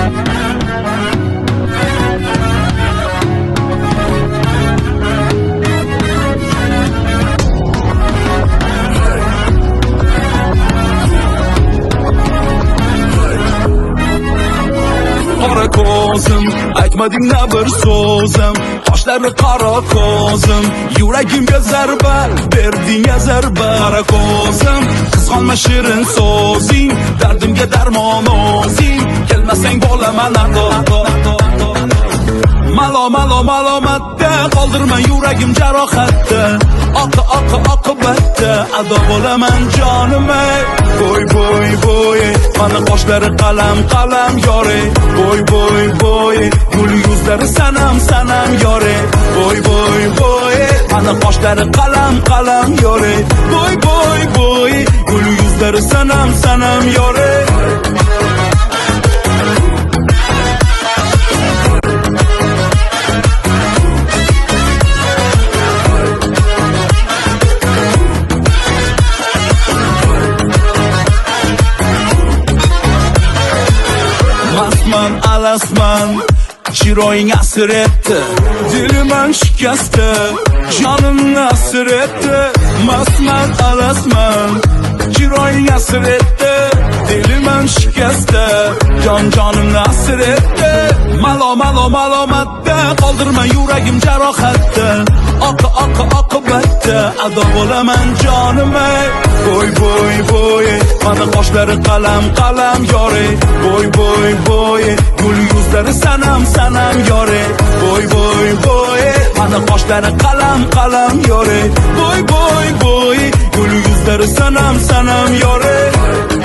Qora ko'zim, aytmading na bir so'zim, qoshlari qora ko'zim, yuragimga zarba berding zarba. Qora ko'zim, qizg'onma shirin so'zing, dardimga darmon o'zing, kelmasang bo'laman ado. Malomatda qoldirma yuragim jarohatda, oqibatda ado bo'laman jonim ey. Bo'y mana qoshlari qalam yore. Bo'y gul yuzlari sanam yore. Bo'y mana qoshlari qalam yore. Bo'y gul yuzlari sanam yore. Alasman, chiroying asir etdi, dilimdan shikasta, jonimni asir etdi. Masman alasman, chiroying asir etdi, dilimdan shikasta, jonimni asir etdi. Malomatda qoldirma yuragim jarohatda, oqibatda ado bo'laman jonim ey. Bo'y mana qoshlari qalam yore. Bo'y gul yuzlari sanam yore. Bo'y mana qoshlari qalam yore. Bo'y gul yuzlari sanam yore.